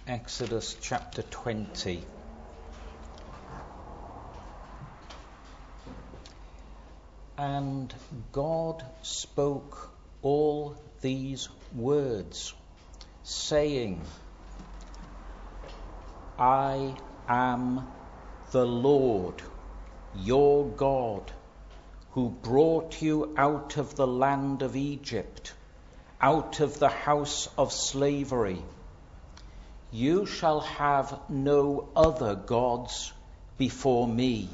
Exodus chapter 20. And God spoke all these words, saying, I am the Lord, your God, who brought you out of the land of Egypt, out of the house of slavery. You shall have no other gods before me.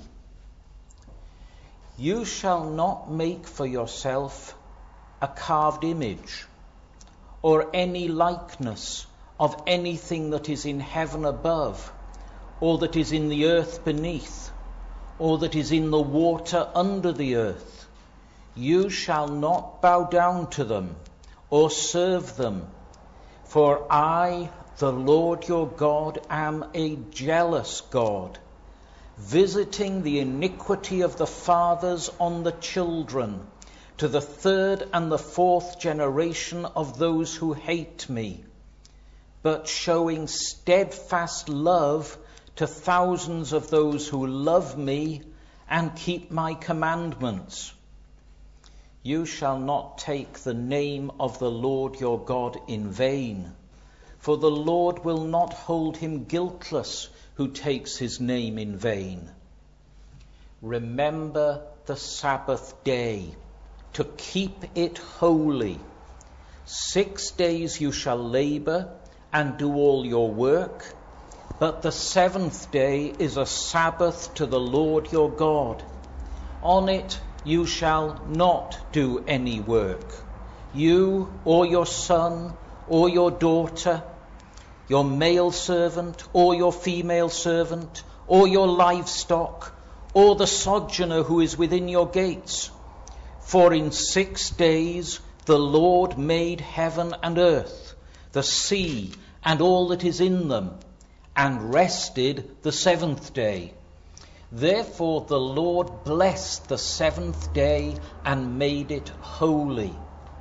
You shall not make for yourself a carved image, or any likeness of anything that is in heaven above, or that is in the earth beneath, or that is in the water under the earth. You shall not bow down to them, or serve them, for I, the Lord your God, am a jealous God, visiting the iniquity of the fathers on the children, to the third and the fourth generation of those who hate me, but showing steadfast love to thousands of those who love me and keep my commandments. You shall not take the name of the Lord your God in vain, for the Lord will not hold him guiltless who takes his name in vain. Remember the Sabbath day, to keep it holy. 6 days you shall labor and do all your work, but the seventh day is a Sabbath to the Lord your God. On it you shall not do any work, you or your son or your daughter, your male servant or your female servant, or your livestock, or the sojourner who is within your gates. For in 6 days the Lord made heaven and earth, the sea and all that is in them, and rested the seventh day. Therefore the Lord blessed the seventh day and made it holy.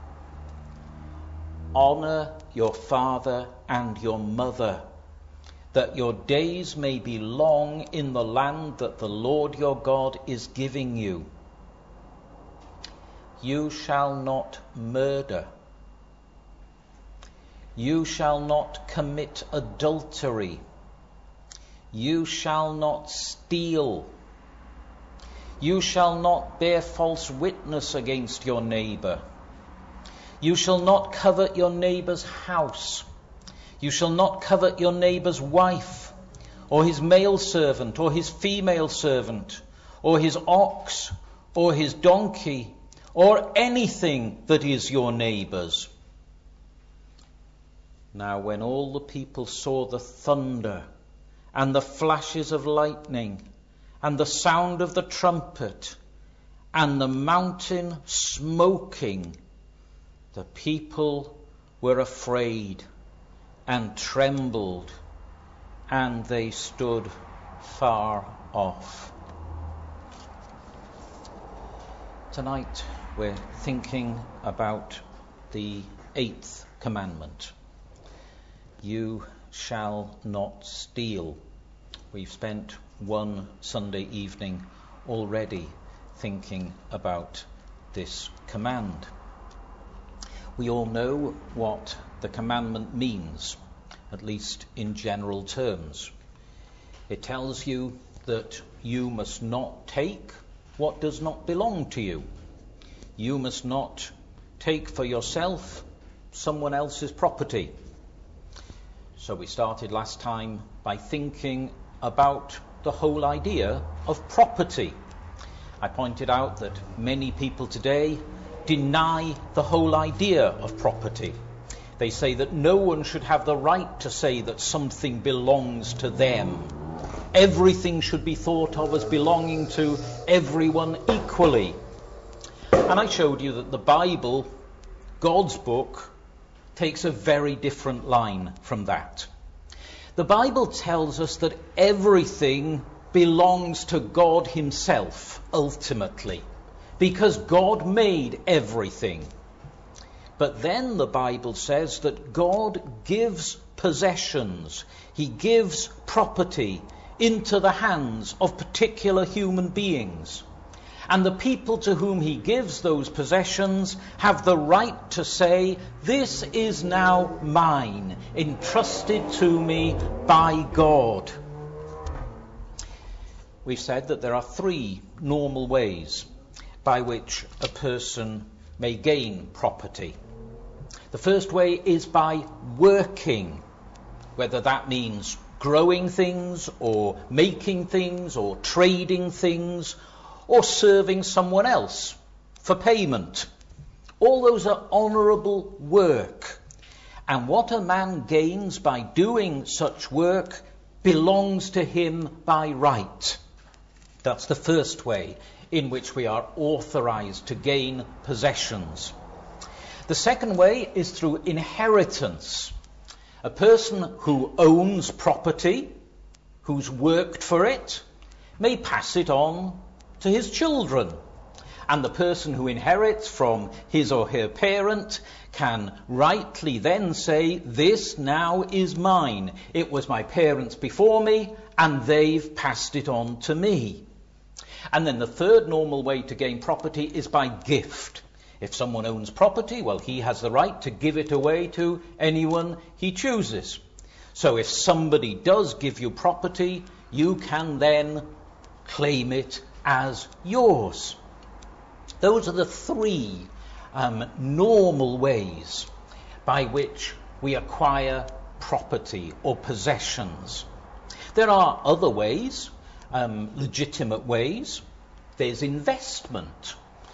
Honor your father and your mother, that your days may be long in the land that the Lord your God is giving you. You shall not murder. You shall not commit adultery. You shall not steal. You shall not bear false witness against your neighbor. You shall not covet your neighbor's house. You shall not covet your neighbor's wife, or his male servant, or his female servant, or his ox, or his donkey, or anything that is your neighbor's. Now when all the people saw the thunder, and the flashes of lightning, and the sound of the trumpet, and the mountain smoking, the people were afraid and trembled, and they stood far off. Tonight we're thinking about the 8th commandment. You shall not steal. We've spent one Sunday evening already thinking about this command. We all know what the commandment means, at least in general terms. It tells you that you must not take what does not belong to you. You must not take for yourself someone else's property. So we started last time by thinking about the whole idea of property. I pointed out that many people today deny the whole idea of property. They say that no one should have the right to say that something belongs to them. Everything should be thought of as belonging to everyone equally. And I showed you that the Bible, God's book, takes a very different line from that. The Bible tells us that everything belongs to God himself, ultimately, because God made everything. But then the Bible says that God gives possessions. He gives property into the hands of particular human beings. And the people to whom he gives those possessions have the right to say, "This is now mine, entrusted to me by God." We've said that there are three normal ways by which a person may gain property. The first way is by working, whether that means growing things or making things or trading things or serving someone else for payment. All those are honourable work. And what a man gains by doing such work belongs to him by right. That's the first way in which we are authorised to gain possessions. The second way is through inheritance. A person who owns property, who's worked for it, may pass it on to his children. And the person who inherits from his or her parent can rightly then say, "This now is mine. It was my parents before me, and they've passed it on to me." And then the third normal way to gain property is by gift. If someone owns property, well, he has the right to give it away to anyone he chooses. So if somebody does give you property, you can then claim it as yours. Those are the three normal ways by which we acquire property or possessions. There are other ways, legitimate ways. There's investment.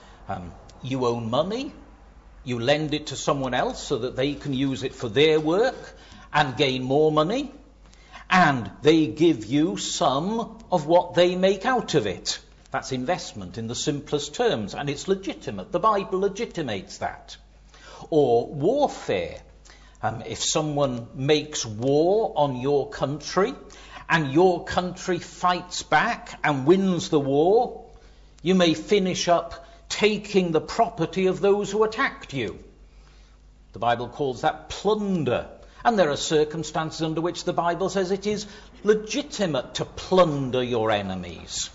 You own money, you lend it to someone else so that they can use it for their work and gain more money, and they give you some of what they make out of it. That's investment in the simplest terms, and it's legitimate. The Bible legitimates that. Or warfare. If someone makes war on your country, and your country fights back and wins the war, you may finish up taking the property of those who attacked you. The Bible calls that plunder. And there are circumstances under which the Bible says it is legitimate to plunder your enemies.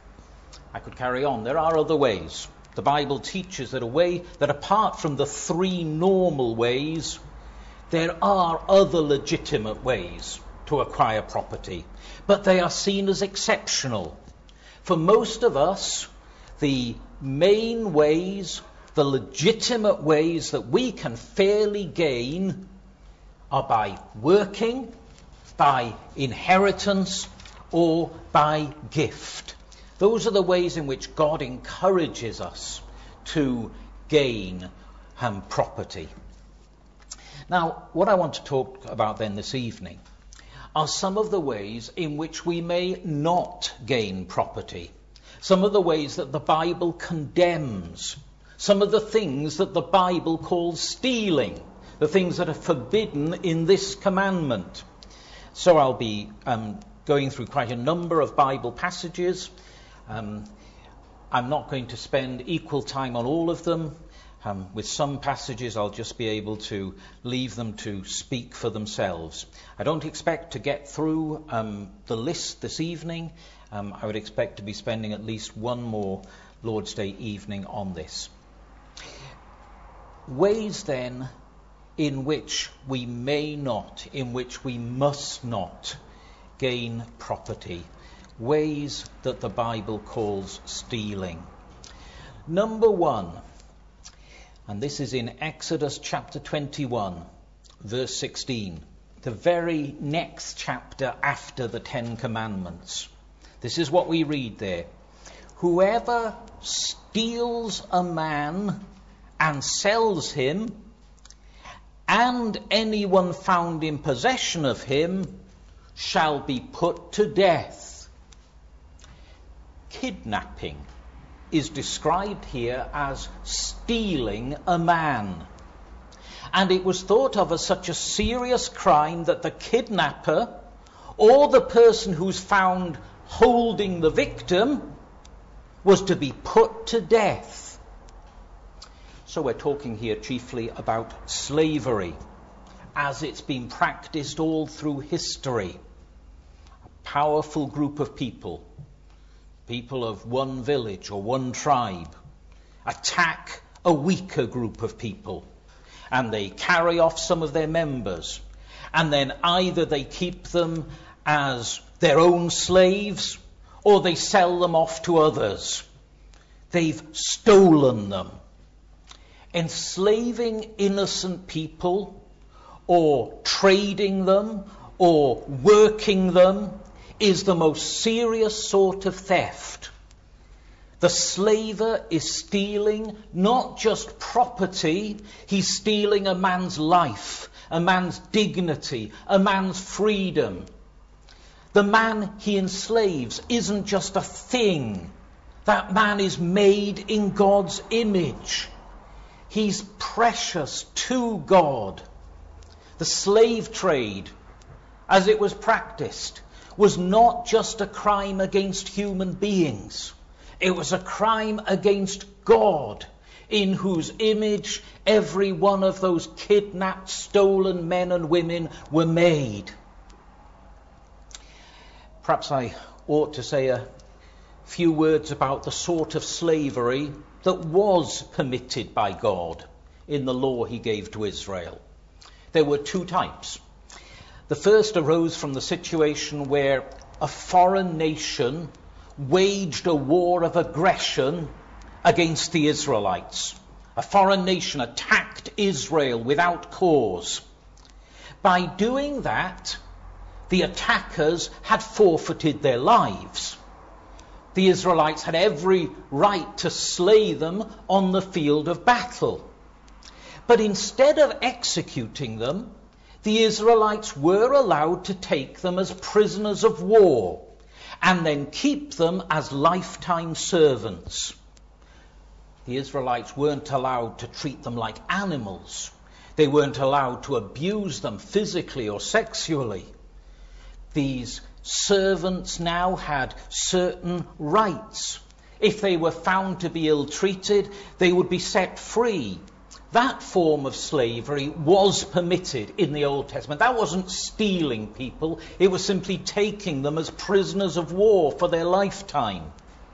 I could carry on. There are other ways. The Bible teaches that apart from the three normal ways, there are other legitimate ways to acquire property. But they are seen as exceptional. For most of us, the main ways, the legitimate ways that we can fairly gain are by working, by inheritance, or by gift. Those are the ways in which God encourages us to gain property. Now, what I want to talk about then this evening are some of the ways in which we may not gain property. Some of the ways that the Bible condemns. Some of the things that the Bible calls stealing. The things that are forbidden in this commandment. So I'll be going through quite a number of Bible passages. I'm not going to spend equal time on all of them. With some passages I'll just be able to leave them to speak for themselves. I don't expect to get through the list this evening. I would expect to be spending at least one more Lord's Day evening on this. Ways then in which we may not, in which we must not gain property. Ways that the Bible calls stealing. Number one, and this is in Exodus chapter 21, verse 16, the very next chapter after the Ten Commandments. This is what we read there. Whoever steals a man and sells him, and anyone found in possession of him, shall be put to death. Kidnapping is described here as stealing a man. And it was thought of as such a serious crime that the kidnapper, or the person who's found holding the victim, was to be put to death. So we're talking here chiefly about slavery. as it's been practiced all through history. A powerful group of people of one village or one tribe, attack a weaker group of people, and they carry off some of their members, and then either they keep them as their own slaves, or they sell them off to others. They've stolen them. Enslaving innocent people, or trading them, or working them, is the most serious sort of theft. The slaver is stealing not just property, he's stealing a man's life, a man's dignity, a man's freedom. The man he enslaves isn't just a thing. That man is made in God's image. He's precious to God. The slave trade, as it was practiced, was not just a crime against human beings. It was a crime against God, in whose image every one of those kidnapped, stolen men and women were made. Perhaps I ought to say a few words about the sort of slavery that was permitted by God in the law he gave to Israel. There were two types. The first arose from the situation where a foreign nation waged a war of aggression against the Israelites. A foreign nation attacked Israel without cause. By doing that, the attackers had forfeited their lives. The Israelites had every right to slay them on the field of battle. But instead of executing them, the Israelites were allowed to take them as prisoners of war and then keep them as lifetime servants. The Israelites weren't allowed to treat them like animals. They weren't allowed to abuse them physically or sexually. These servants now had certain rights. If they were found to be ill-treated, they would be set free. That form of slavery was permitted in the Old Testament. That wasn't stealing people. It was simply taking them as prisoners of war for their lifetime.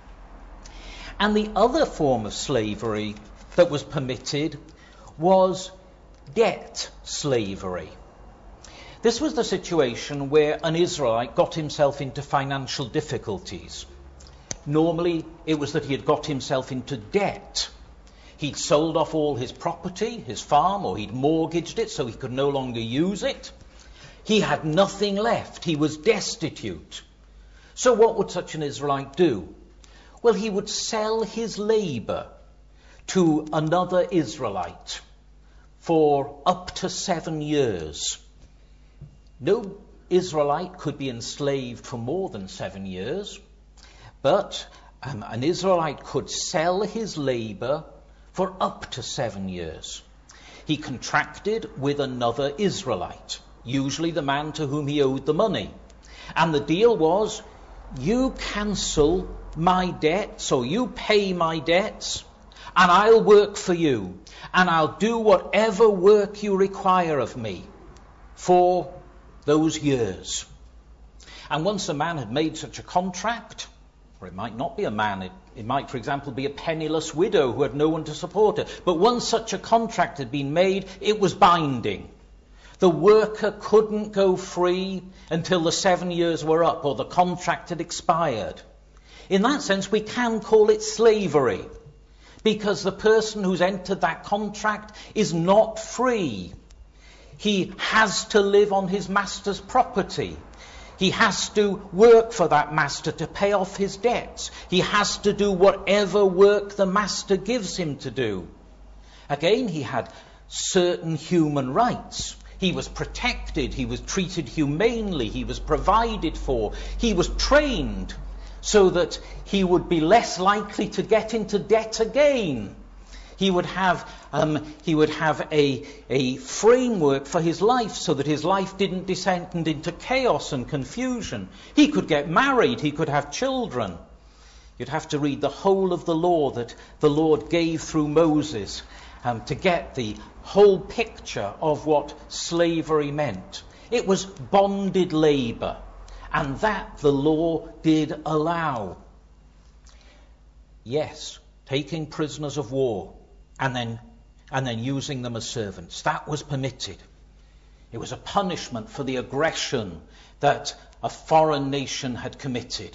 And the other form of slavery that was permitted was debt slavery. This was the situation where an Israelite got himself into financial difficulties. Normally, it was that he had got himself into debt. He'd sold off all his property, his farm, or he'd mortgaged it so he could no longer use it. He had nothing left. He was destitute. So what would such an Israelite do? Well, he would sell his labor to another Israelite for up to 7 years. No Israelite could be enslaved for more than 7 years, but an Israelite could sell his labor for up to 7 years. He contracted with another Israelite, usually the man to whom he owed the money. And the deal was, you cancel my debts, or you pay my debts, and I'll work for you, and I'll do whatever work you require of me for those years. And once a man had made such a contract, or it might not be a man, it might, for example, be a penniless widow who had no one to support her. But once such a contract had been made, it was binding. The worker couldn't go free until the 7 years were up or the contract had expired. In that sense, we can call it slavery, because the person who's entered that contract is not free. He has to live on his master's property. He has to work for that master to pay off his debts. He has to do whatever work the master gives him to do. Again, he had certain human rights. He was protected. He was treated humanely. He was provided for. He was trained so that he would be less likely to get into debt again. He would have a framework for his life so that his life didn't descend into chaos and confusion. He could get married. He could have children. You'd have to read the whole of the law that the Lord gave through Moses to get the whole picture of what slavery meant. It was bonded labour, and that the law did allow. Yes, taking prisoners of war and then using them as servants, that was permitted. It was a punishment for the aggression that a foreign nation had committed.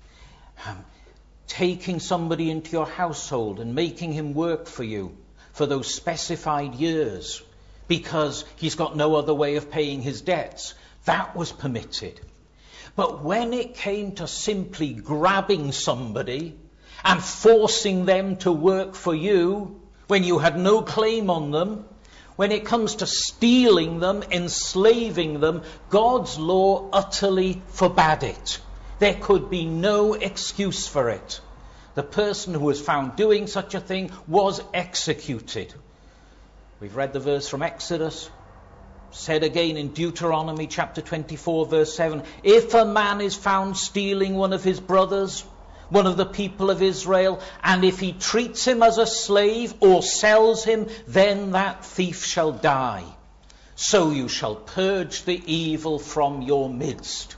Taking somebody into your household and making him work for you for those specified years because he's got no other way of paying his debts, that was permitted. But when it came to simply grabbing somebody and forcing them to work for you when you had no claim on them, when it comes to stealing them, enslaving them, God's law utterly forbade it. There could be no excuse for it. The person who was found doing such a thing was executed. We've read the verse from Exodus, said again in Deuteronomy chapter 24, verse 7, if a man is found stealing one of his brothers, one of the people of Israel, and if he treats him as a slave or sells him, then that thief shall die. So you shall purge the evil from your midst.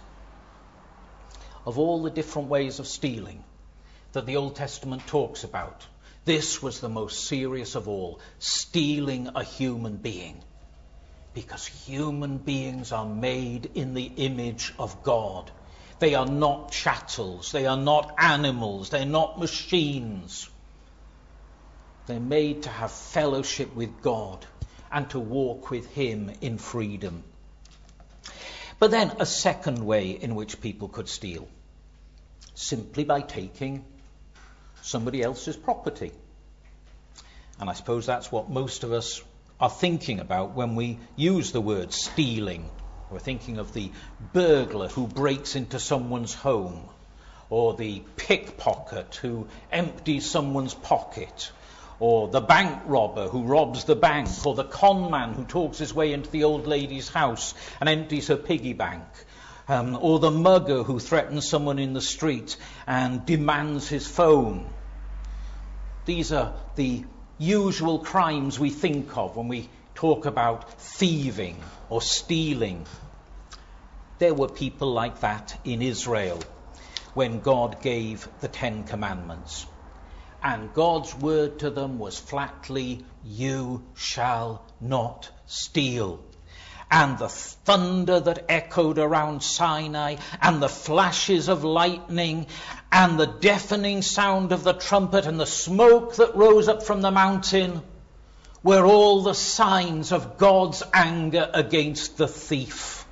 Of all the different ways of stealing that the Old Testament talks about, this was the most serious of all, stealing a human being. Because human beings are made in the image of God. They are not chattels. They are not animals. They're not machines. They're made to have fellowship with God and to walk with him in freedom. But then a second way in which people could steal, simply by taking somebody else's property. And I suppose that's what most of us are thinking about when we use the word stealing. We're thinking of the burglar who breaks into someone's home, or the pickpocket who empties someone's pocket, or the bank robber who robs the bank, or the con man who talks his way into the old lady's house and empties her piggy bank, or the mugger who threatens someone in the street and demands his phone. These are the usual crimes we think of when we talk about thieving or stealing. There were people like that in Israel when God gave the 10 Commandments. And God's word to them was flatly, you shall not steal. And the thunder that echoed around Sinai, and the flashes of lightning, and the deafening sound of the trumpet, and the smoke that rose up from the mountain, were all the signs of God's anger against the thief.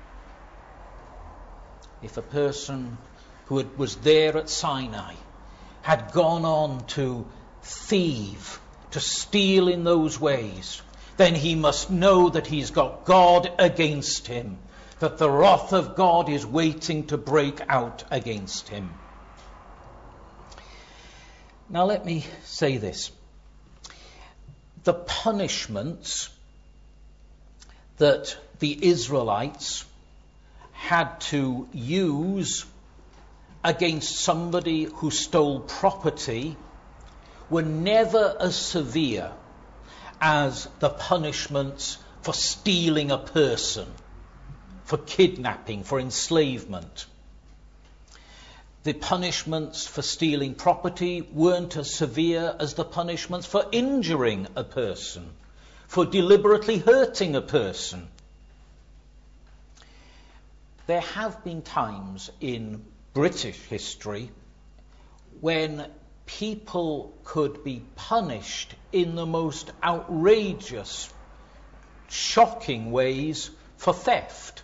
If a person who was there at Sinai had gone on to thieve, to steal in those ways, then he must know that he's got God against him, that the wrath of God is waiting to break out against him. Now let me say this. The punishments that the Israelites had to use against somebody who stole property were never as severe as the punishments for stealing a person, for kidnapping, for enslavement. The punishments for stealing property weren't as severe as the punishments for injuring a person, for deliberately hurting a person. There have been times in British history when people could be punished in the most outrageous, shocking ways for theft.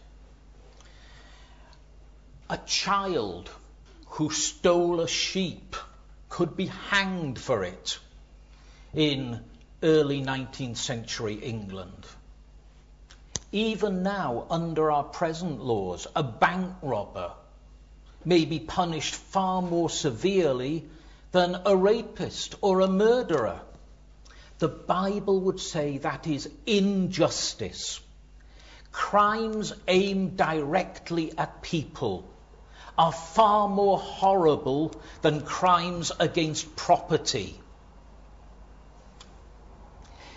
A child who stole a sheep could be hanged for it in early 19th century England. Even now, under our present laws, a bank robber may be punished far more severely than a rapist or a murderer. The Bible would say that is injustice. Crimes aimed directly at people are far more horrible than crimes against property.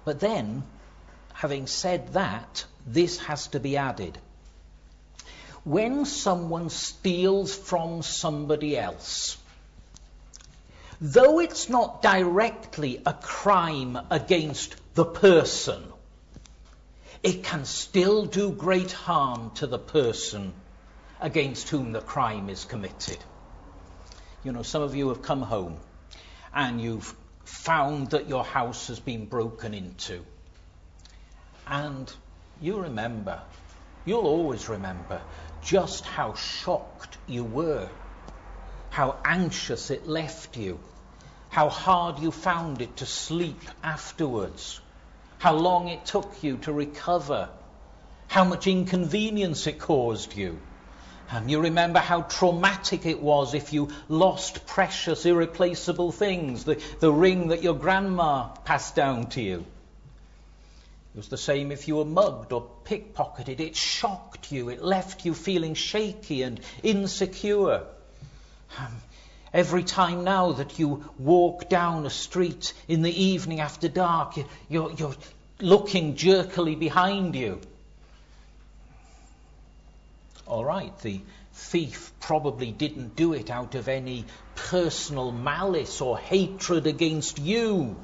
But then, having said that, this has to be added. When someone steals from somebody else, though it's not directly a crime against the person, it can still do great harm to the person against whom the crime is committed. You know, some of you have come home and you've found that your house has been broken into. And you'll always remember just how shocked you were, how anxious it left you, how hard you found it to sleep afterwards, how long it took you to recover, how much inconvenience it caused you. And you remember how traumatic it was if you lost precious, irreplaceable things, the ring that your grandma passed down to you. It was the same if you were mugged or pickpocketed. It shocked you. It left you feeling shaky and insecure. Every time now that you walk down a street in the evening after dark, you're looking jerkily behind you. All right, the thief probably didn't do it out of any personal malice or hatred against you.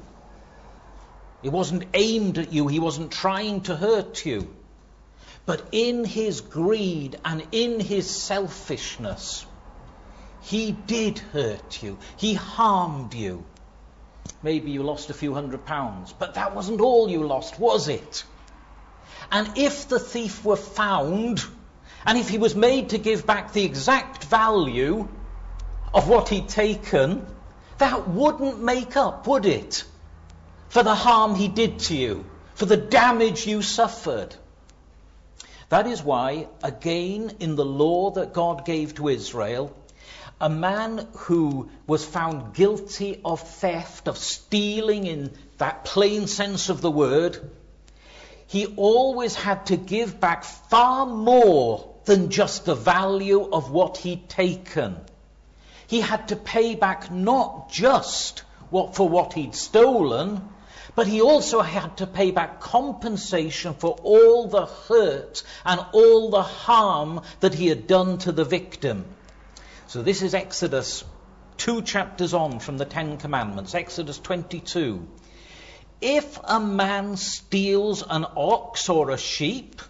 It wasn't aimed at you. He wasn't trying to hurt you. But in his greed and in his selfishness, he did hurt you. He harmed you. Maybe you lost a few £100, but that wasn't all you lost, was it? And if the thief were found, and if he was made to give back the exact value of what he'd taken, that wouldn't make up, would it, for the harm he did to you, for the damage you suffered. That is why, again, in the law that God gave to Israel, a man who was found guilty of theft, of stealing in that plain sense of the word, he always had to give back far more than just the value of what he'd taken. He had to pay back not just for what he'd stolen, but he also had to pay back compensation for all the hurt and all the harm that he had done to the victim. So this is Exodus, 2 chapters on from the 10 Commandments, Exodus 22. If a man steals an ox or a sheep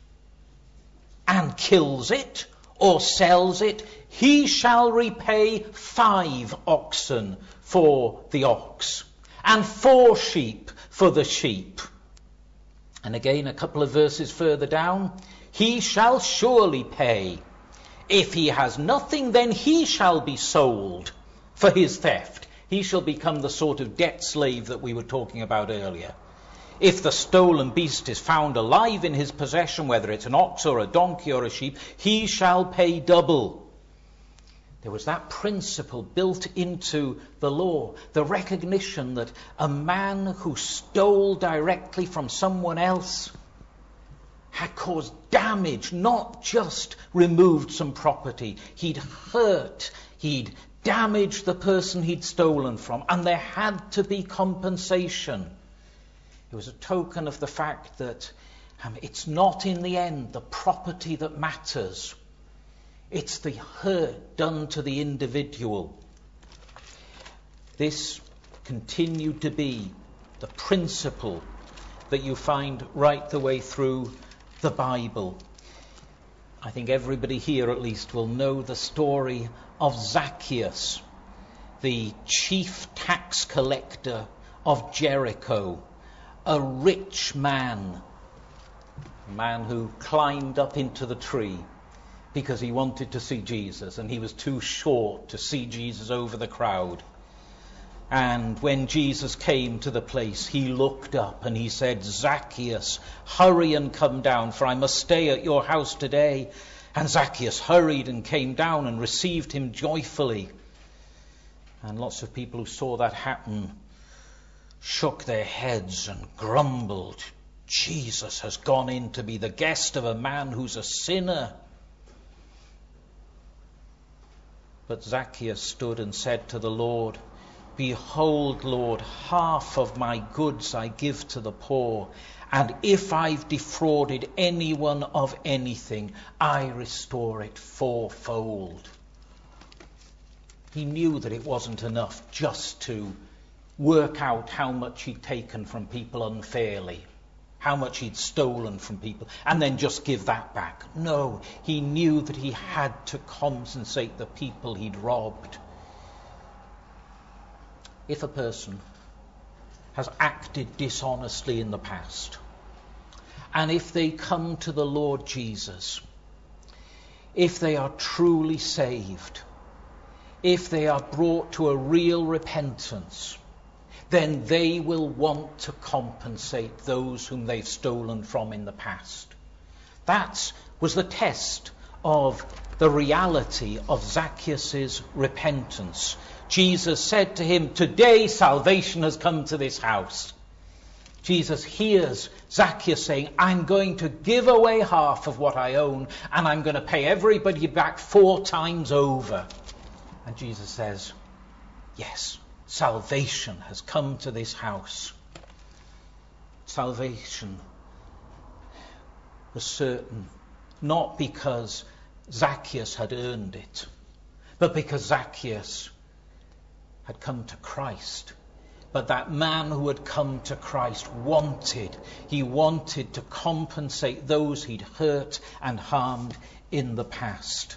and kills it or sells it, he shall repay 5 oxen for the ox and 4 sheep for the sheep. And again, a couple of verses further down, he shall surely pay. If he has nothing, then he shall be sold for his theft. He shall become the sort of debt slave that we were talking about earlier. If the stolen beast is found alive in his possession, whether it's an ox or a donkey or a sheep, he shall pay double. There was that principle built into the law, the recognition that a man who stole directly from someone else had caused damage, not just removed some property. He'd hurt, he'd damaged the person he'd stolen from, and there had to be compensation. It was a token of the fact that it's not in the end the property that matters. It's the hurt done to the individual. This continued to be the principle that you find right the way through the Bible. I think everybody here at least will know the story of Zacchaeus, the chief tax collector of Jericho, a rich man, a man who climbed up into the tree because he wanted to see Jesus, and he was too short to see Jesus over the crowd. And when Jesus came to the place, he looked up and he said, "Zacchaeus, hurry and come down, for I must stay at your house today." And Zacchaeus hurried and came down and received him joyfully. And lots of people who saw that happen shook their heads and grumbled, "Jesus has gone in to be the guest of a man who's a sinner." But Zacchaeus stood and said to the Lord, Behold, Lord, half of my goods I give to the poor, and if I've defrauded anyone of anything, I restore it fourfold. He knew that it wasn't enough just to work out how much he'd taken from people unfairly, how much he'd stolen from people, and then just give that back. No, he knew that he had to compensate the people he'd robbed. If a person has acted dishonestly in the past, and if they come to the Lord Jesus, if they are truly saved, if they are brought to a real repentance, then they will want to compensate those whom they've stolen from in the past. That was the test of the reality of Zacchaeus' repentance. Jesus said to him, "Today salvation has come to this house." Jesus hears Zacchaeus saying, "I'm going to give away half of what I own, and I'm going to pay everybody back 4 times over." And Jesus says, yes, salvation has come to this house. Salvation was certain, not because Zacchaeus had earned it, but because Zacchaeus had come to Christ. But that man who had come to Christ wanted to compensate those he'd hurt and harmed in the past.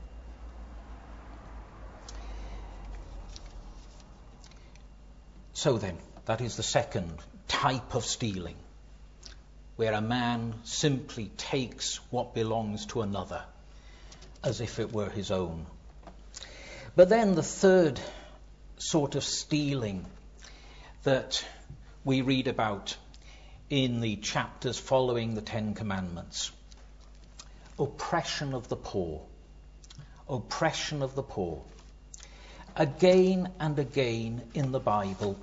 So then, that is the second type of stealing, where a man simply takes what belongs to another as if it were his own. But then the third sort of stealing that we read about in the chapters following the 10 Commandments. Oppression of the poor. Oppression of the poor. Again and again in the Bible,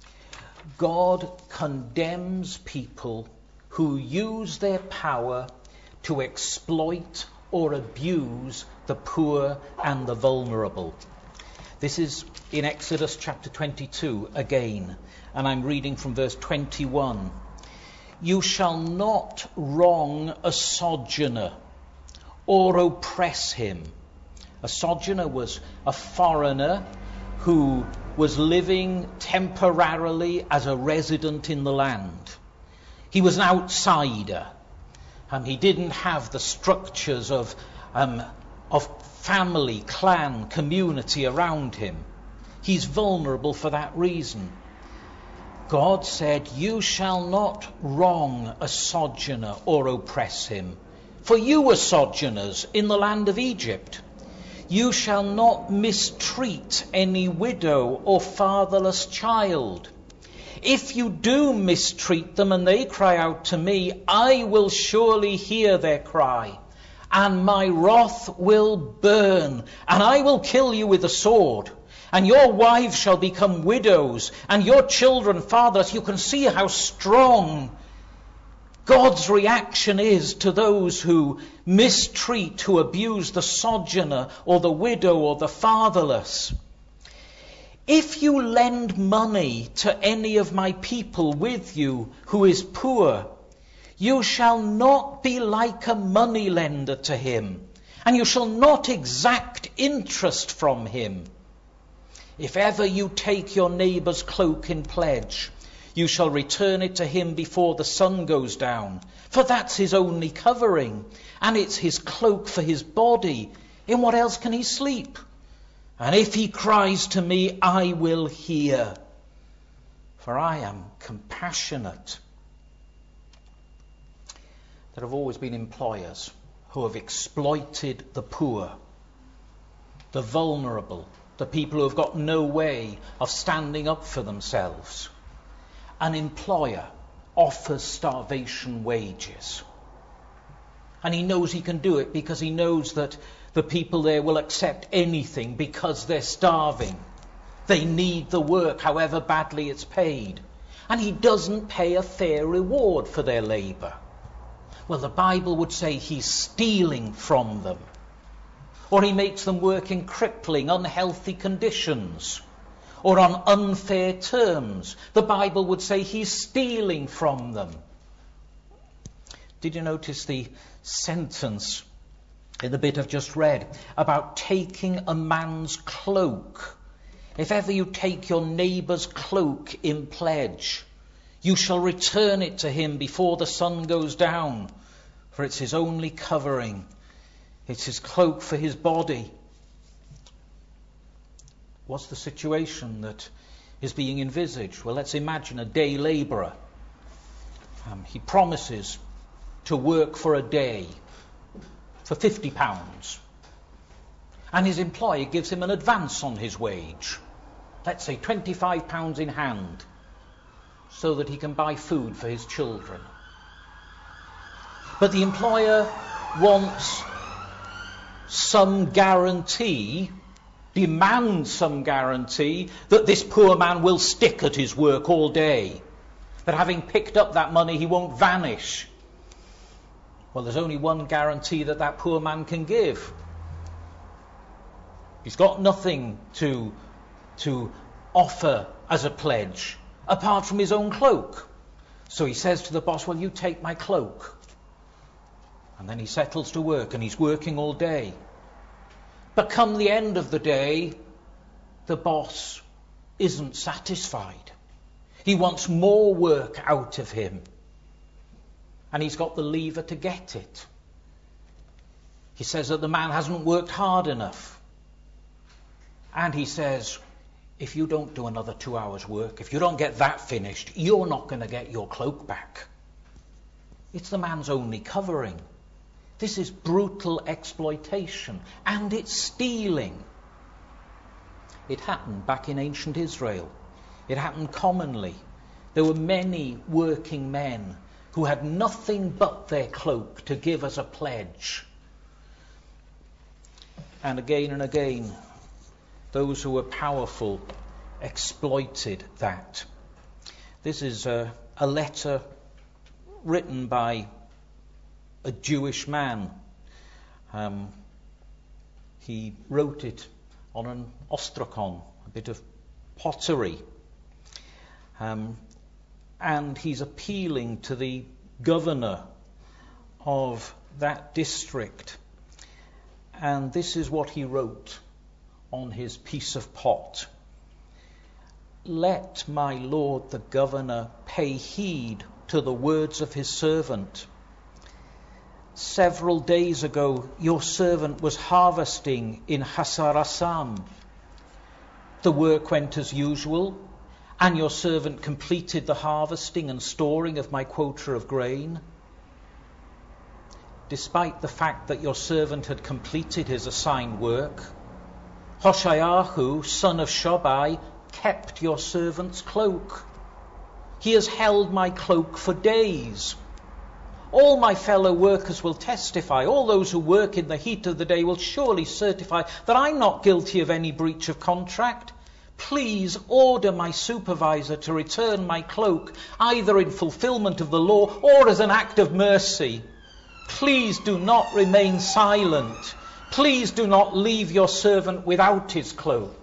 God condemns people who use their power to exploit or abuse the poor and the vulnerable. This is in Exodus chapter 22 again, and I'm reading from verse 21. "You shall not wrong a sojourner or oppress him." A sojourner was a foreigner who was living temporarily as a resident in the land. He was an outsider, and he didn't have the structures of family, clan, community around him. He's vulnerable for that reason. God said, "You shall not wrong a sojourner or oppress him, for you were sojourners in the land of Egypt. You shall not mistreat any widow or fatherless child. If you do mistreat them and they cry out to me, I will surely hear their cry, and my wrath will burn, and I will kill you with the sword. And your wives shall become widows, and your children fatherless." You can see how strong God's reaction is to those who mistreat, who abuse the sojourner or the widow or the fatherless. "If you lend money to any of my people with you who is poor, you shall not be like a money lender to him, and you shall not exact interest from him. If ever you take your neighbour's cloak in pledge, you shall return it to him before the sun goes down, for that's his only covering, and it's his cloak for his body. In what else can he sleep? And if he cries to me, I will hear, for I am compassionate." There have always been employers who have exploited the poor, the vulnerable, the people who have got no way of standing up for themselves. An employer offers starvation wages. And he knows he can do it because he knows that the people there will accept anything because they're starving. They need the work, however badly it's paid. And he doesn't pay a fair reward for their labour. Well, the Bible would say he's stealing from them. Or he makes them work in crippling, unhealthy conditions. or on unfair terms. The Bible would say he's stealing from them. Did you notice the sentence in the bit I've just read about taking a man's cloak? If ever you take your neighbour's cloak in pledge, you shall return it to him before the sun goes down, for it's his only covering. It's his cloak for his body. What's the situation that is being envisaged? Well, let's imagine a day labourer. He promises to work for a day for £50. And his employer gives him an advance on his wage. Let's say £25 in hand, so that he can buy food for his children. But the employer wants some guarantee, demands some guarantee, that this poor man will stick at his work all day, that having picked up that money he won't vanish. Well, there's only one guarantee that that poor man can give. He's got nothing to offer as a pledge apart from his own cloak. So he says to the boss, well, you take my cloak. And then he settles to work, and he's working all day. But come the end of the day, the boss isn't satisfied. He wants more work out of him. And he's got the lever to get it. He says that the man hasn't worked hard enough. And he says, if you don't do another 2 hours work, if you don't get that finished, you're not going to get your cloak back. It's the man's only covering. This is brutal exploitation, and it's stealing. It happened back in ancient Israel. It happened commonly. There were many working men who had nothing but their cloak to give as a pledge. And again, those who were powerful exploited that. This is a letter written by a Jewish man. He wrote it on an ostrakon, a bit of pottery. And he's appealing to the governor of that district. And this is what he wrote on his piece of pot. Let my lord the governor pay heed to the words of his servant. Several days ago, your servant was harvesting in Hasar-Assam. The work went as usual, and your servant completed the harvesting and storing of my quota of grain. Despite the fact that your servant had completed his assigned work, Hoshayahu, son of Shobai, kept your servant's cloak. He has held my cloak for days. All my fellow workers will testify. All those who work in the heat of the day will surely certify that I'm not guilty of any breach of contract. Please order my supervisor to return my cloak, either in fulfillment of the law or as an act of mercy. Please do not remain silent. Please do not leave your servant without his cloak.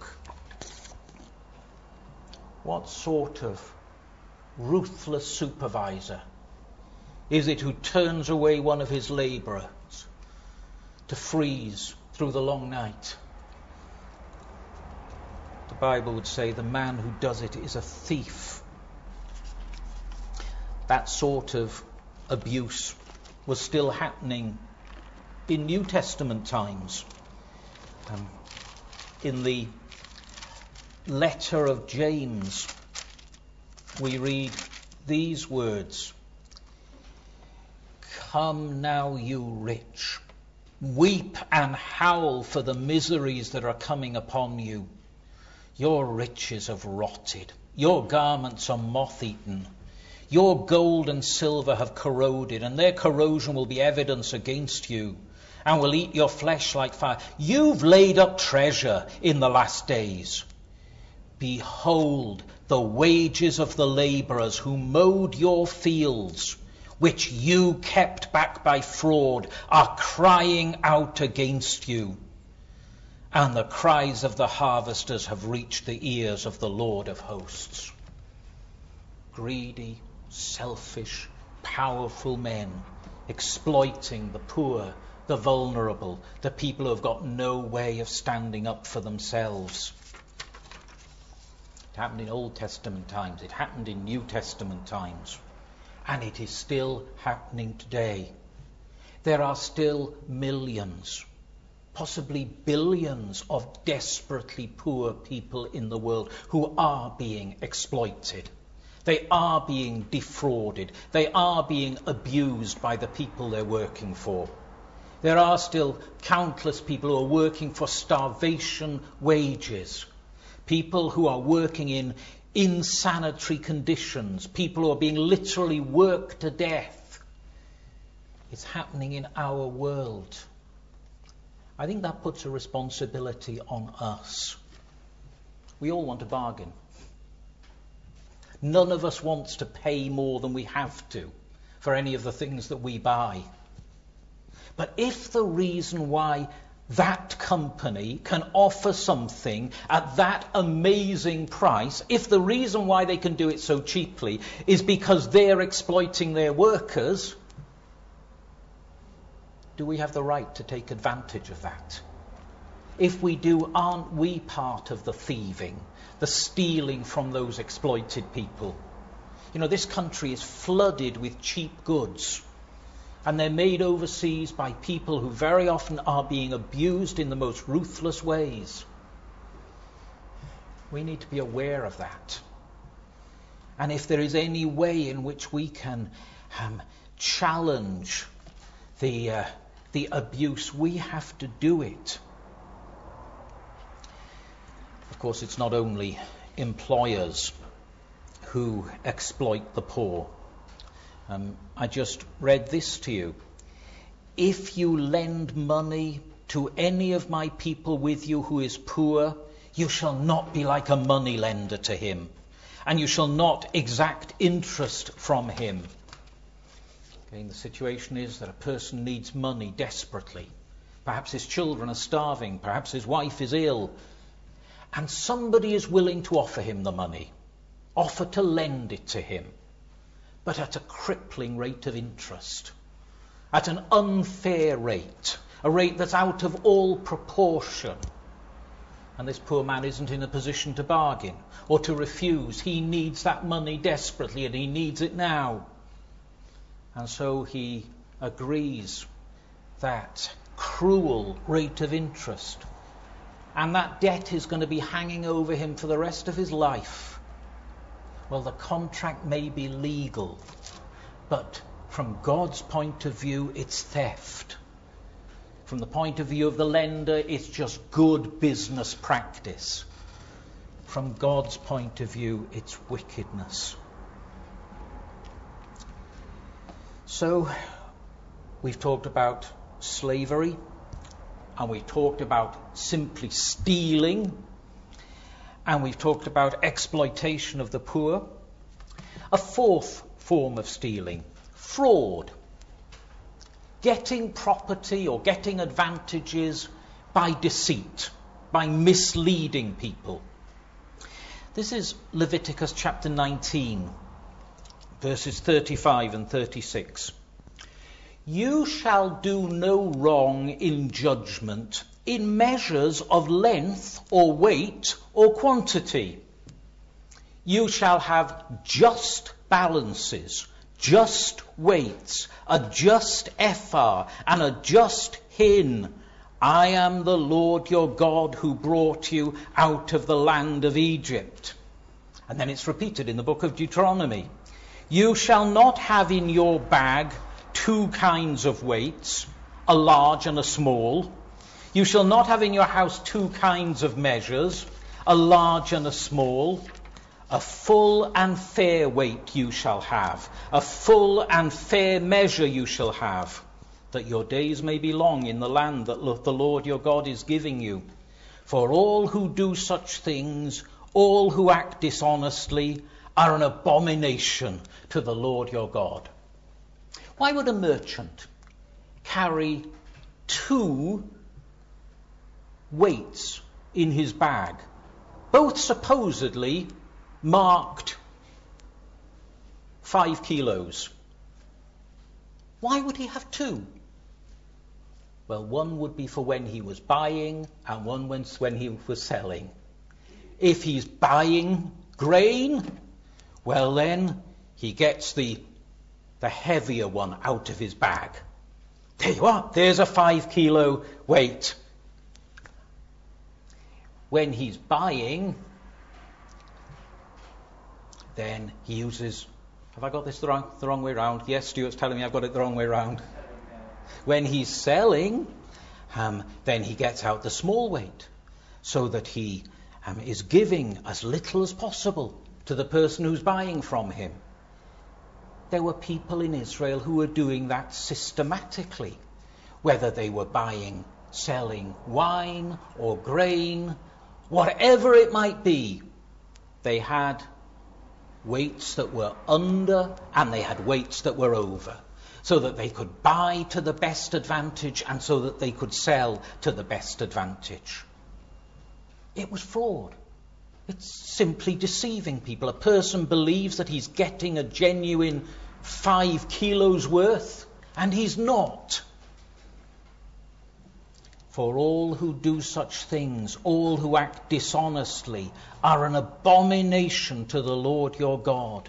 What sort of ruthless supervisor is it who turns away one of his labourers to freeze through the long night? The Bible would say the man who does it is a thief. That sort of abuse was still happening in New Testament times. In the letter of James, we read these words: Come now, you rich, weep and howl for the miseries that are coming upon you. Your riches have rotted, your garments are moth-eaten. Your gold and silver have corroded, and their corrosion will be evidence against you, and will eat your flesh like fire. You've laid up treasure in the last days. Behold, the wages of the labourers who mowed your fields, which you kept back by fraud, are crying out against you. and the cries of the harvesters have reached the ears of the Lord of hosts. Greedy, selfish, powerful men exploiting the poor, the vulnerable, the people who have got no way of standing up for themselves. It happened in Old Testament times, it happened in New Testament times, and it is still happening today. There are still millions, possibly billions of desperately poor people in the world who are being exploited. They are being defrauded. They are being abused by the people they're working for. There are still countless people who are working for starvation wages. People who are working in insanitary conditions. People who are being literally worked to death. It's happening in our world. I think that puts a responsibility on us. We all want a bargain. None of us wants to pay more than we have to for any of the things that we buy. But if the reason why that company can offer something at that amazing price, if the reason why they can do it so cheaply is because they're exploiting their workers, do we have the right to take advantage of that? If we do, aren't we part of the thieving, the stealing from those exploited people? You know, this country is flooded with cheap goods, and they're made overseas by people who very often are being abused in the most ruthless ways. We need to be aware of that. And if there is any way in which we can challenge the abuse, we have to do it. Of course, it's not only employers who exploit the poor. I just read this to you. If you lend money to any of my people with you who is poor, you shall not be like a money lender to him, and you shall not exact interest from him. Okay, the situation is that a person needs money desperately. Perhaps his children are starving, perhaps his wife is ill, and somebody is willing to offer him the money, offer to lend it to him, but at a crippling rate of interest, at an unfair rate, a rate that's out of all proportion. And this poor man isn't in a position to bargain or to refuse. He needs that money desperately, and he needs it now. And so he agrees that cruel rate of interest. And that debt is going to be hanging over him for the rest of his life. Well, the contract may be legal, but from God's point of view, it's theft. From the point of view of the lender, it's just good business practice. From God's point of view, it's wickedness. So, we've talked about slavery, and we've talked about simply stealing, and we've talked about exploitation of the poor. A fourth form of stealing, fraud. Getting property or getting advantages by deceit, by misleading people. This is Leviticus chapter 19, verses 35 and 36. You shall do no wrong in judgment, in measures of length or weight or quantity. You shall have just balances, just weights, a just ephah and a just hin. I am the Lord your God who brought you out of the land of Egypt. And then it's repeated in the book of Deuteronomy. You shall not have in your bag two kinds of weights, a large and a small. You shall not have in your house two kinds of measures, a large and a small. A full and fair weight you shall have, a full and fair measure you shall have, that your days may be long in the land that the Lord your God is giving you. For all who do such things, all who act dishonestly, are an abomination to the Lord your God. Why would a merchant carry two weights in his bag, both supposedly marked 5 kilos. Why would he have two? Well, one would be for when he was buying and one when he was selling. If he's buying grain, well then he gets the heavier one out of his bag. There you are, there's a 5 kilo weight. When he's buying, then he uses, have I got this the wrong way round? Yes, Stuart's telling me I've got it the wrong way round. When he's selling, then he gets out the small weight, so that he is giving as little as possible to the person who's buying from him. There were people in Israel who were doing that systematically, whether they were buying, selling wine or grain, whatever it might be. They had weights that were under and they had weights that were over, so that they could buy to the best advantage and so that they could sell to the best advantage. It was fraud. It's simply deceiving people. A person believes that he's getting a genuine 5 kilos worth, and he's not. For all who do such things, all who act dishonestly, are an abomination to the Lord your God.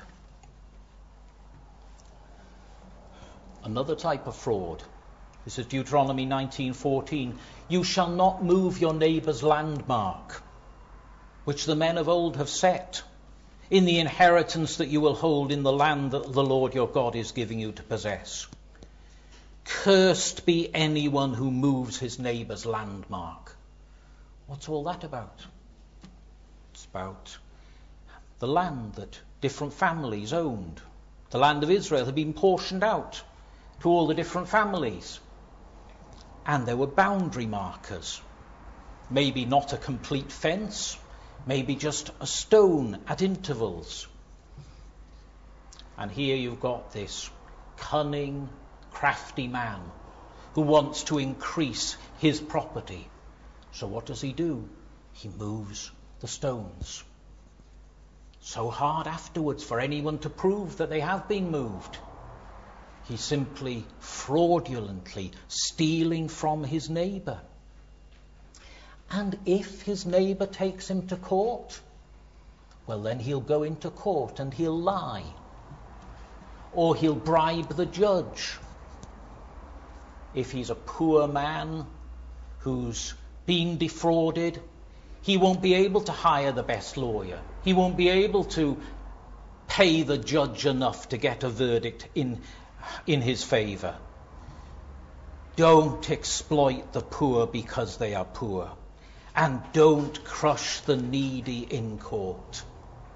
Another type of fraud. This is Deuteronomy 19:14. You shall not move your neighbour's landmark, which the men of old have set, in the inheritance that you will hold in the land that the Lord your God is giving you to possess. Cursed be anyone who moves his neighbour's landmark. What's all that about? It's about the land that different families owned. The land of Israel had been portioned out to all the different families. And there were boundary markers. Maybe not a complete fence, maybe just a stone at intervals. And here you've got this cunning, crafty man who wants to increase his property. So what does he do? He moves the stones. So hard afterwards for anyone to prove that they have been moved. He's simply fraudulently stealing from his neighbour. And if his neighbour takes him to court, well then he'll go into court and he'll lie. Or he'll bribe the judge. If he's a poor man who's been defrauded, he won't be able to hire the best lawyer. He won't be able to pay the judge enough to get a verdict in his favour. Don't exploit the poor because they are poor. And don't crush the needy in court.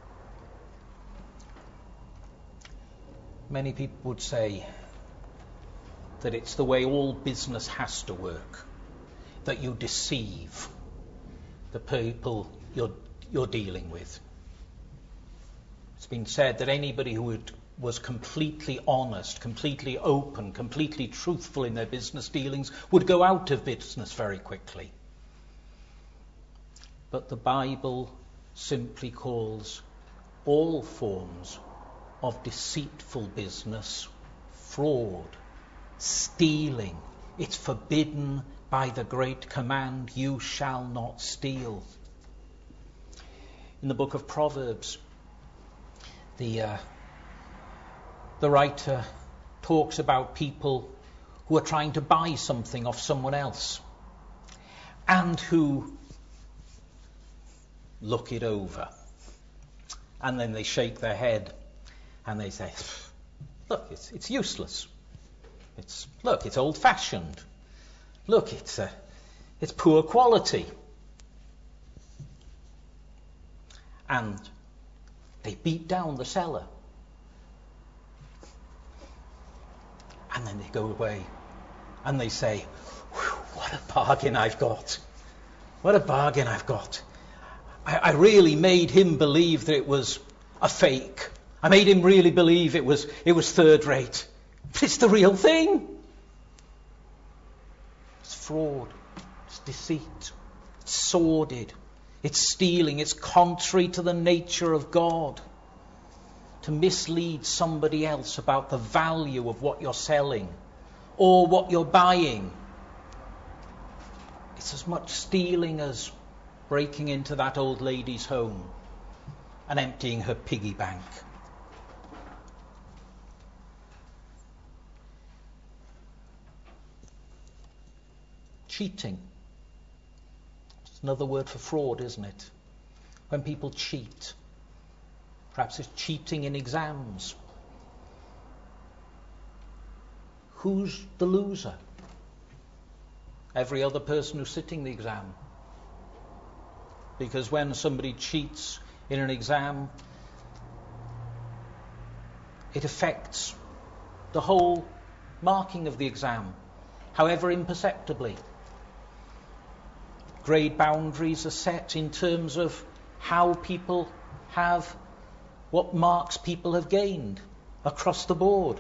Many people would say that it's the way all business has to work, that you deceive the people you're dealing with. It's been said that anybody who was completely honest, completely open, completely truthful in their business dealings would go out of business very quickly. But the Bible simply calls all forms of deceitful business fraud, stealing. It's forbidden by the great command, you shall not steal. In the book of Proverbs, the writer talks about people who are trying to buy something off someone else and who look it over, and then they shake their head and they say, look, it's useless. It's old-fashioned. Look, it's poor quality. And they beat down the seller. And then they go away and they say, what a bargain I've got. What a bargain I've got. I really made him believe that it was a fake. I made him really believe it was third rate. But it's the real thing. It's fraud. It's deceit. It's sordid. It's stealing. It's contrary to the nature of God. To mislead somebody else about the value of what you're selling or what you're buying. It's as much stealing as breaking into that old lady's home and emptying her piggy bank. Cheating. It's another word for fraud, isn't it? When people cheat. Perhaps it's cheating in exams. Who's the loser? Every other person who's sitting the exam. Because when somebody cheats in an exam, it affects the whole marking of the exam, however imperceptibly. Grade boundaries are set in terms of how people have, what marks people have gained across the board.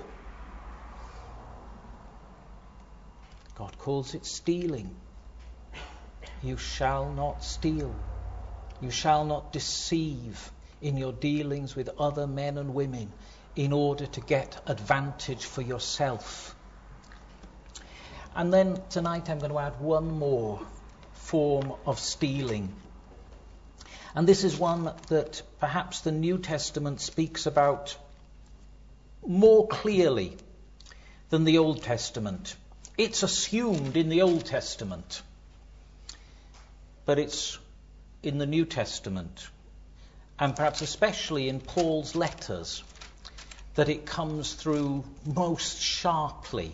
God calls it stealing. You shall not steal. You shall not deceive in your dealings with other men and women in order to get advantage for yourself. And then tonight I'm going to add one more form of stealing. And this is one that perhaps the New Testament speaks about more clearly than the Old Testament. It's assumed in the Old Testament, but it's in the New Testament, and perhaps especially in Paul's letters, that it comes through most sharply.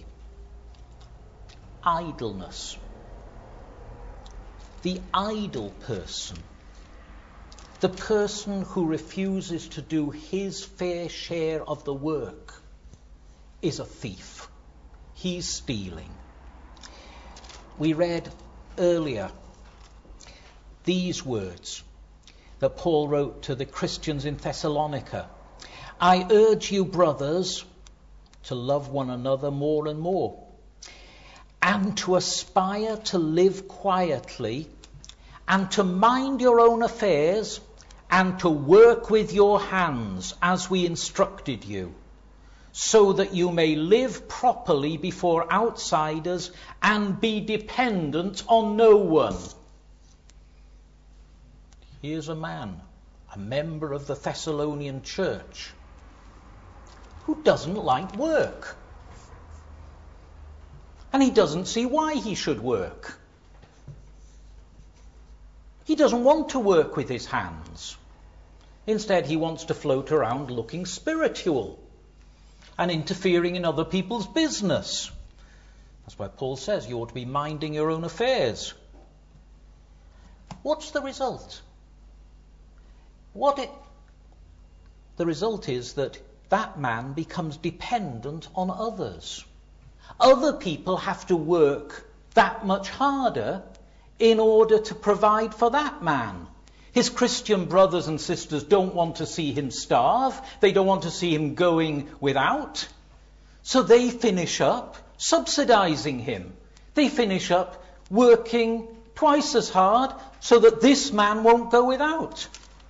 Idleness. The idle person. The person who refuses to do his fair share of the work is a thief. He's stealing. We read earlier these words that Paul wrote to the Christians in Thessalonica. I urge you, brothers, to love one another more and more, and to aspire to live quietly, and to mind your own affairs, and to work with your hands as we instructed you, so that you may live properly before outsiders and be dependent on no one. Here's a man, a member of the Thessalonian church, who doesn't like work. And he doesn't see why he should work. He doesn't want to work with his hands. Instead, he wants to float around looking spiritual and interfering in other people's business. That's why Paul says you ought to be minding your own affairs. What's the result? The result is that man becomes dependent on others. Other people have to work that much harder in order to provide for that man. His Christian brothers and sisters don't want to see him starve. They don't want to see him going without. So they finish up subsidizing him. They finish up working twice as hard so that this man won't go without.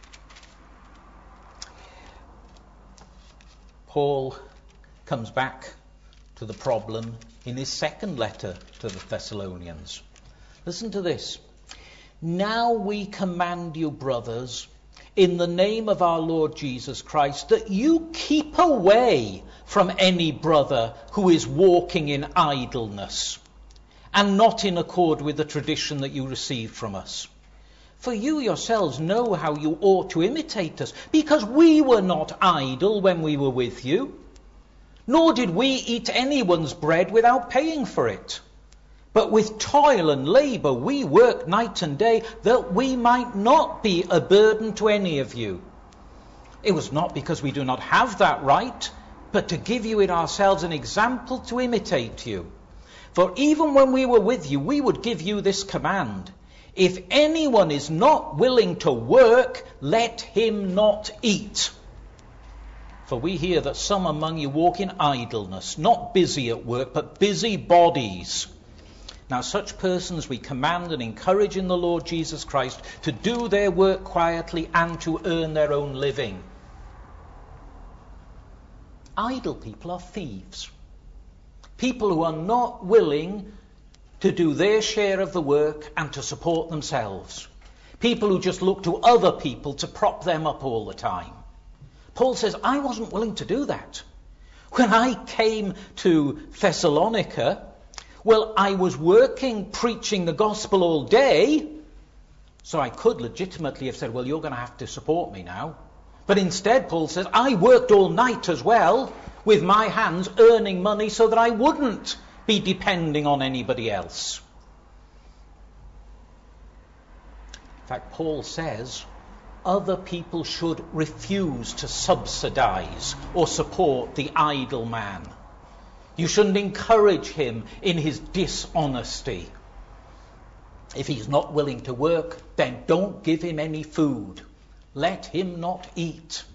Paul comes back to the problem in his second letter to the Thessalonians. Listen to this. Now we command you, brothers, in the name of our Lord Jesus Christ, that you keep away from any brother who is walking in idleness and not in accord with the tradition that you received from us. For you yourselves know how you ought to imitate us, because we were not idle when we were with you, nor did we eat anyone's bread without paying for it. But with toil and labour we work night and day, that we might not be a burden to any of you. It was not because we do not have that right, but to give you in ourselves an example to imitate you. For even when we were with you, we would give you this command: if anyone is not willing to work, let him not eat. For we hear that some among you walk in idleness, not busy at work, but busy bodies. Now such persons we command and encourage in the Lord Jesus Christ to do their work quietly and to earn their own living. Idle people are thieves. People who are not willing to do their share of the work and to support themselves. People who just look to other people to prop them up all the time. Paul says, I wasn't willing to do that. When I came to Thessalonica, well, I was working, preaching the gospel all day, so I could legitimately have said, well, you're going to have to support me now. But instead, Paul says, I worked all night as well, with my hands, earning money so that I wouldn't be depending on anybody else. In fact, Paul says other people should refuse to subsidize or support the idle man. You shouldn't encourage him in his dishonesty. If he's not willing to work, then don't give him any food. Let him not eat.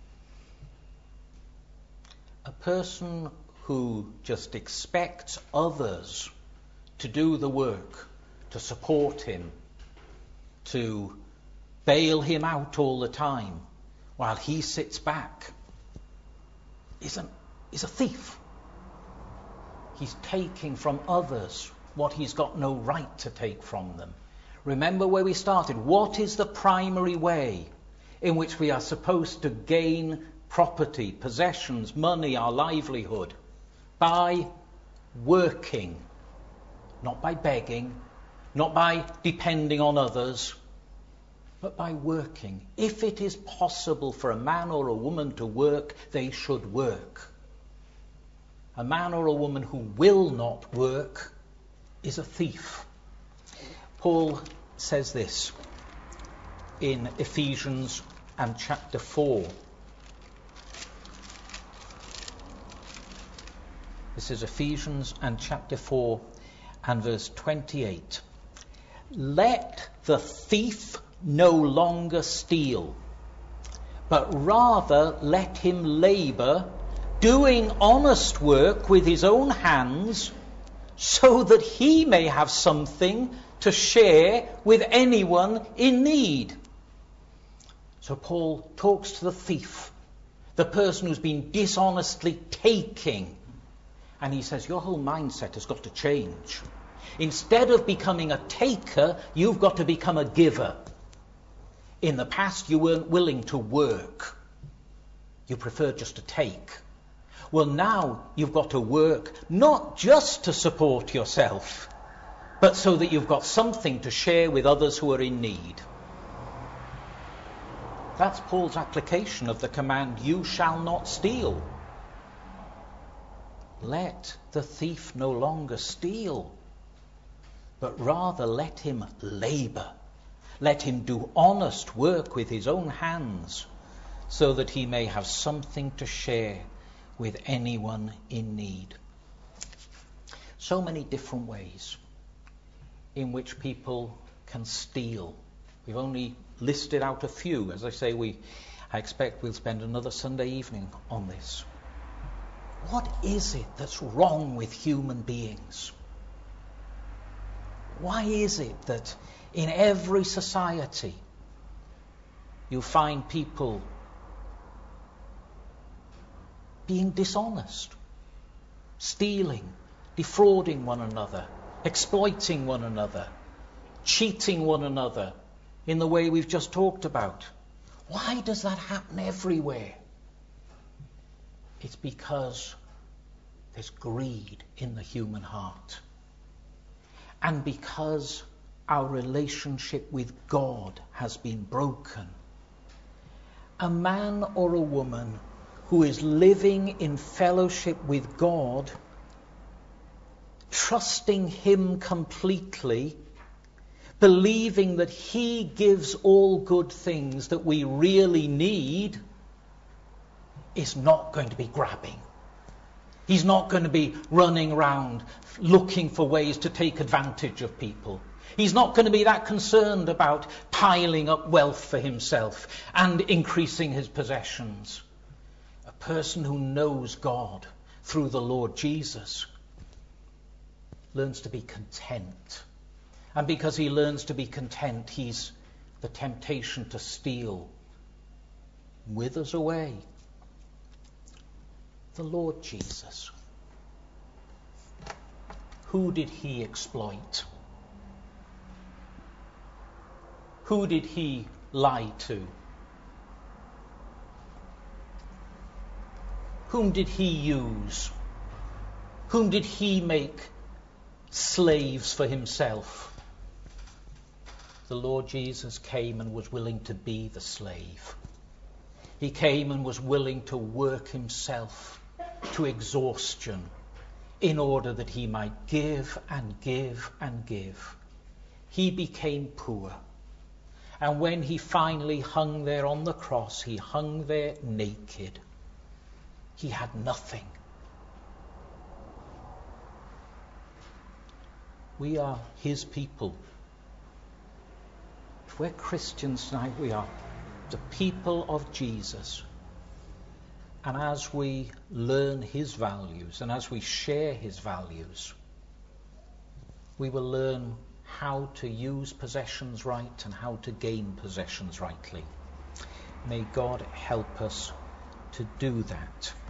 A person who just expects others to do the work, to support him, to bail him out all the time while he sits back, is a thief. He's taking from others what he's got no right to take from them. Remember where we started. What is the primary way in which we are supposed to gain property, possessions, money, our livelihood? By working, not by begging, not by depending on others, but by working. If it is possible for a man or a woman to work, they should work. A man or a woman who will not work is a thief. Paul says this in Ephesians and chapter 4. This is Ephesians and chapter 4 and verse 28. Let the thief no longer steal, but rather let him labour, doing honest work with his own hands, so that he may have something to share with anyone in need. So Paul talks to the thief, the person who's been dishonestly taking, and he says, your whole mindset has got to change. Instead of becoming a taker, you've got to become a giver. In the past, you weren't willing to work. You preferred just to take. Well, now you've got to work not just to support yourself, but so that you've got something to share with others who are in need. That's Paul's application of the command, you shall not steal. Let the thief no longer steal, but rather let him labour. Let him do honest work with his own hands, so that he may have something to share with anyone in need. So many different ways in which people can steal. We've only listed out a few. As I say, I expect we'll spend another Sunday evening on this. What is it that's wrong with human beings? Why is it that in every society you find people being dishonest, stealing, defrauding one another, exploiting one another, cheating one another in the way we've just talked about? Why does that happen everywhere? It's because there's greed in the human heart. And because our relationship with God has been broken. A man or a woman who is living in fellowship with God, trusting Him completely, believing that He gives all good things that we really need, is not going to be grabbing. He's not going to be running around looking for ways to take advantage of people. He's not going to be that concerned about piling up wealth for himself and increasing his possessions. A person who knows God through the Lord Jesus learns to be content. And because he learns to be content, the temptation to steal withers away. The Lord Jesus, who did he exploit? Who did he lie to? Whom did he use? Whom did he make slaves for himself? The Lord Jesus came and was willing to be the slave. He came and was willing to work himself to exhaustion in order that he might give and give and give. He became poor. And when he finally hung there on the cross, he hung there naked. He had nothing. We are his people. If we're Christians tonight, we are the people of Jesus. And as we learn his values and as we share his values, we will learn how to use possessions right and how to gain possessions rightly. May God help us to do that.